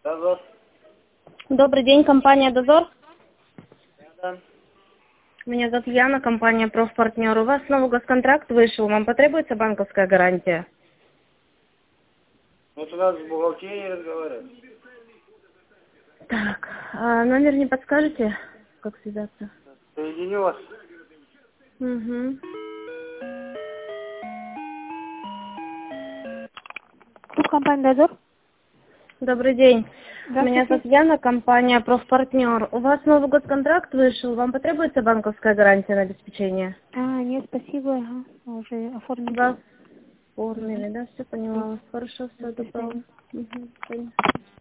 Дозор. Добрый день, компания «Дозор». Да. Меня зовут Яна, компания «Профпартнер». У вас новый госконтракт вышел, вам потребуется банковская гарантия? Вот у нас с бухгалтерией разговаривают. Так, номер не подскажете, как связаться? Соединю вас. Угу. Компания «Дозор». Добрый день. Здравствуйте. Меня зовут Яна, компания «Профпартнер». У вас новый госконтракт вышел, вам потребуется банковская гарантия на обеспечение? Нет, спасибо. Ага, мы уже оформили. Вас оформили, да? Все поняла. Хорошо, все, До добро. свидания. Угу.